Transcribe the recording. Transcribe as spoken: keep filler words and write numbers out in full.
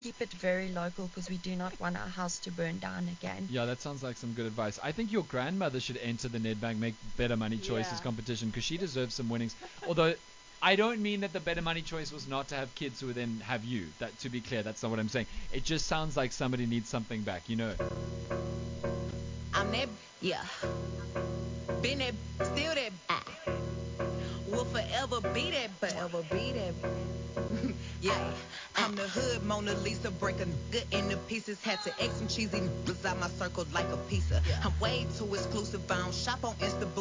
keep it very local because we do not want our house to burn down again. Yeah, that sounds like some good advice. I think your grandmother should enter the Nedbank Make Better Money Choices Yeah. competition because she deserves some winnings. Although I don't mean that the better money choice was not to have kids who would then have you. That, to be clear, that's not what I'm saying. It just sounds like somebody needs something back, you know. I'm that, yeah. Been that, still that, ah. Will forever be that, Forever be that. yeah. I'm the hood Mona Lisa, breaking good into pieces. Had to X some cheesy niggas out my circle like a pizza. I'm way too exclusive. I don't shop on Insta.